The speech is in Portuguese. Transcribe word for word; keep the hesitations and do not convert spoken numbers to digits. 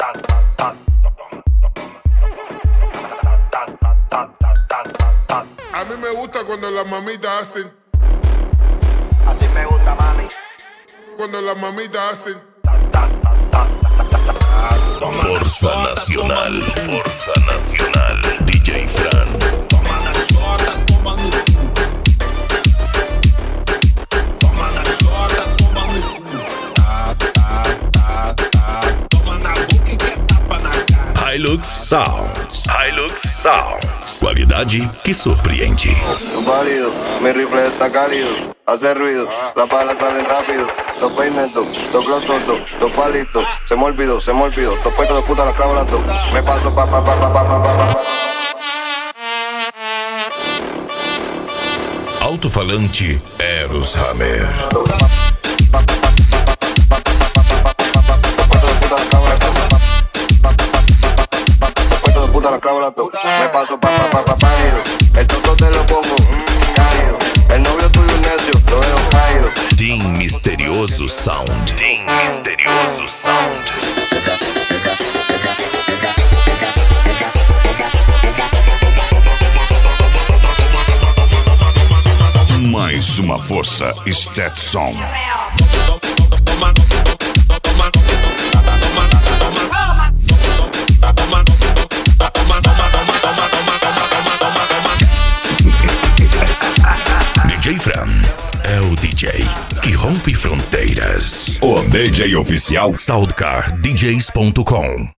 A mí me gusta cuando las mamitas hacen. Así me gusta, mami. Cuando las mamitas hacen. Fuerza Nacional, Fuerza Nacional, D J Fran. Toma na chota, toma no cu. Toma na chota, toma no cu. Tá, tá, tá, tá. Toma na boca e quer tapa na cara. Hilux Sounds, Hilux Sounds. Qualidade que surpreende. Un válido, mi rifle está cálido. Hace ruido, las balas salen rápido. Dos peinetos, dos glotos, dos, dos palitos. Se me olvidó, se me olvidó. Dos puestos de puta, las clavo las dos. Me paso pa pa pa pa pa pa pa pa. Alto-falante Eros Hammer. Me paso pa pa pa pa pálido. El toto te lo pongo, mmm, cálido. El novio tuyo es necio, lo dejo caído. Team Misterioso Sound. Team Misterioso Sound. Mais uma força Stetson. D J Fran é o D J que rompe fronteiras. O D J oficial Soundcar D Js ponto com